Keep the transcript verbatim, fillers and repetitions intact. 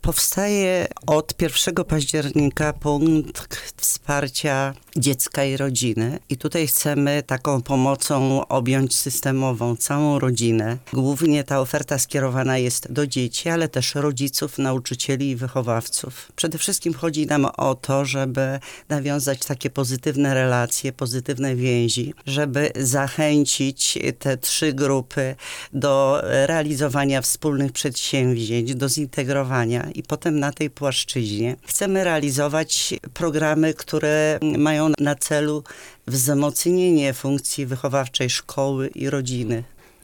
Powstaje od pierwszego października punkt wsparcia dziecka i rodziny i tutaj chcemy taką pomocą objąć systemową całą rodzinę. Głównie ta oferta skierowana jest do dzieci, ale też rodziców, nauczycieli i wychowawców. Przede wszystkim chodzi nam o to, żeby nawiązać takie pozytywne relacje, pozytywne więzi, żeby zachęcić te trzy grupy do realizowania wspólnych przedsięwzięć, do zintegrowania i potem na tej płaszczyźnie chcemy realizować programy, które mają na celu wzmocnienie funkcji wychowawczej szkoły i rodziny.